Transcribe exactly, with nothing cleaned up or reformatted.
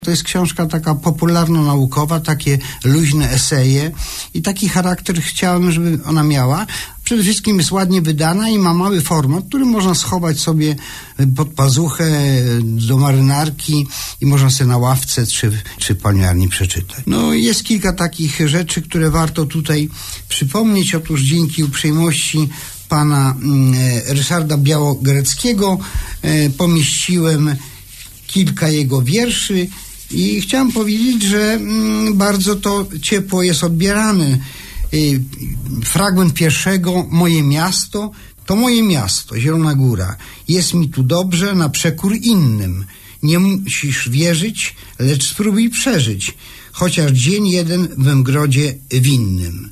To jest książka taka popularno-naukowa, takie luźne eseje i taki charakter chciałem, żeby ona miała. Przede wszystkim jest ładnie wydana i ma mały format, który można schować sobie pod pazuchę do marynarki i można sobie na ławce czy, czy w palmiarni przeczytać. No jest kilka takich rzeczy, które warto tutaj przypomnieć. Otóż dzięki uprzejmości pana e, Ryszarda Białogreckiego e, pomieściłem kilka jego wierszy i chciałem powiedzieć, że mm, bardzo to ciepło jest odbierane. Y, fragment pierwszego, moje miasto, to moje miasto, Zielona Góra. Jest mi tu dobrze na przekór innym. Nie musisz wierzyć, lecz spróbuj przeżyć, chociaż dzień jeden w mgrodzie winnym.